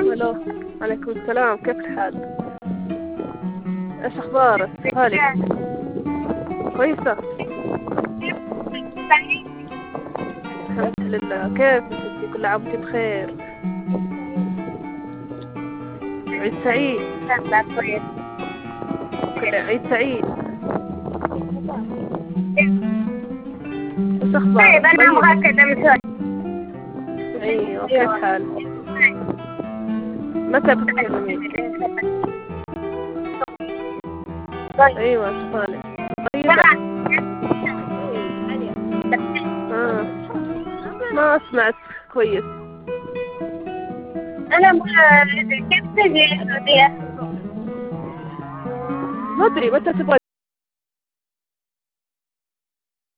الو. عليكم السلام، كيف الحال؟ ايش اخبارك؟ هالك كويسة؟ الحمد لله. كيف انتي؟ كل عام وانتي بخير. عيد سعيد. كل عيد سعيد. ايش اخبارك؟ طيب أنا طيب. مؤكدة مثال. ايوه، كيف حالك؟ متى بتتكلمين؟ ايوه، شغالة. طيبة. آه. ما سمعت كويس. أنا كيف تجي السعودية؟ ما ادري متى تبغى